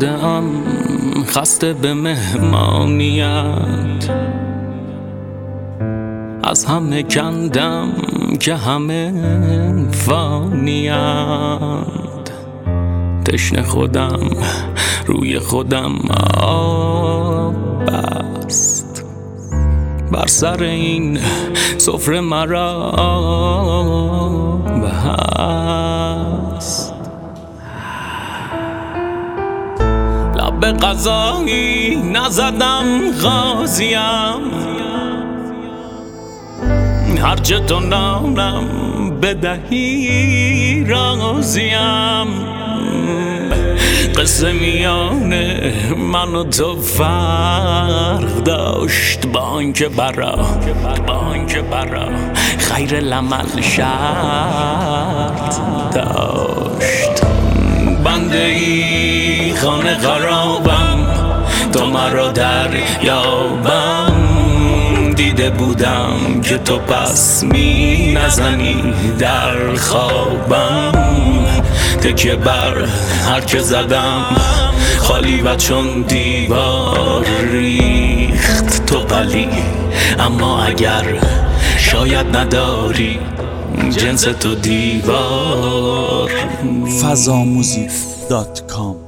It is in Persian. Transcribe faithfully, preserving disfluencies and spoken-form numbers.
اومده ام خسته به مهمانیت، از همه کندم که همه فانیند. تشنه خودم روی خودم آب بست، بر سر این سفره مرا بست. لب غذایی نزدم غازیم، هرچه تو نانم بدهی راضیم. قصه میان من و تو فرق داشت، با آنکه برا با آنکه برا خیر العمل شرط داشت. بنده ای خانه خرابم، تو مرا در یابم. دیده بودم که تو پس می نزنی در خوابم. تکیه بر هر که زدم خالی و چون دیوار ریخت. تو ولی اما اگر شاید نداری جنس تو دیوار. فضاموزیک دات کام